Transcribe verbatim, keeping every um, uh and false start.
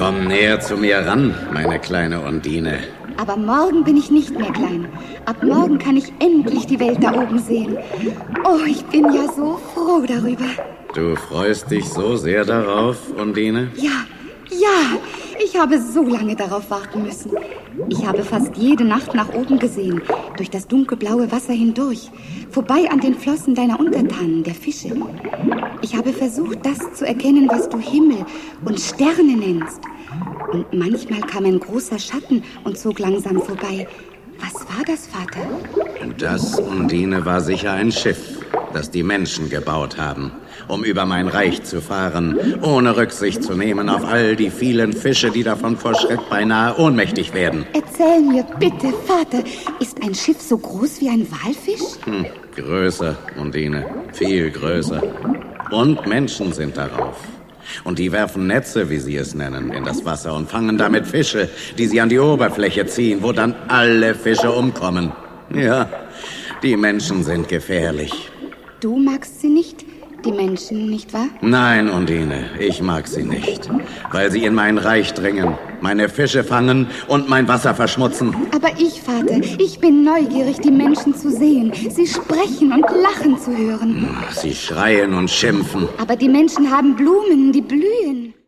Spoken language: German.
Komm näher zu mir ran, meine kleine Undine. Aber morgen bin ich nicht mehr klein. Ab morgen kann ich endlich die Welt da oben sehen. Oh, ich bin ja so froh darüber. Du freust dich so sehr darauf, Undine? Ja, ja, ich habe so lange darauf warten müssen. Ich habe fast jede Nacht nach oben gesehen, durch das dunkelblaue Wasser hindurch, vorbei an den Flossen deiner Untertanen, der Fische. Ich habe versucht, das zu erkennen, was du Himmel und Sterne nennst. Und manchmal kam ein großer Schatten und zog langsam vorbei. Was war das, Vater? Das, Undine, war sicher ein Schiff, das die Menschen gebaut haben, um über mein Reich zu fahren, ohne Rücksicht zu nehmen auf all die vielen Fische, die davon vor Schreck beinahe ohnmächtig werden. Erzähl mir bitte, Vater, ist ein Schiff so groß wie ein Walfisch? Hm, größer, Undine, viel größer. Und Menschen sind darauf. Und die werfen Netze, wie sie es nennen, in das Wasser und fangen damit Fische, die sie an die Oberfläche ziehen, wo dann alle Fische umkommen. Ja, die Menschen sind gefährlich. Du magst sie nicht, die Menschen, nicht wahr? Nein, Undine, ich mag sie nicht, weil sie in mein Reich dringen, meine Fische fangen und mein Wasser verschmutzen. Aber ich, Vater, ich bin neugierig, die Menschen zu sehen, sie sprechen und lachen zu hören. Sie schreien und schimpfen. Aber die Menschen haben Blumen, die blühen.